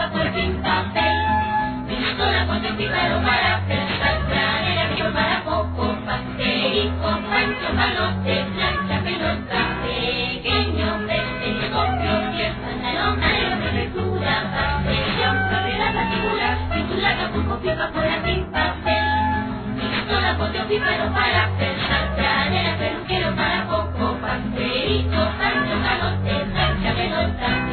por fin papel. Pistola, ponte un pícaro para pensar, granera, frío para poco, pastelito, pancho, malote, plancha, pelota, pequeño, telescopio, y el pantalón, aero, prefectura, pabellón, carrera, particular, pintura, Acapulco, pipa, por fin papel. Pistola, ponte un pícaro para pensar, granera, peluquero para poco, pastelito, pancho, malote, plancha, pelota.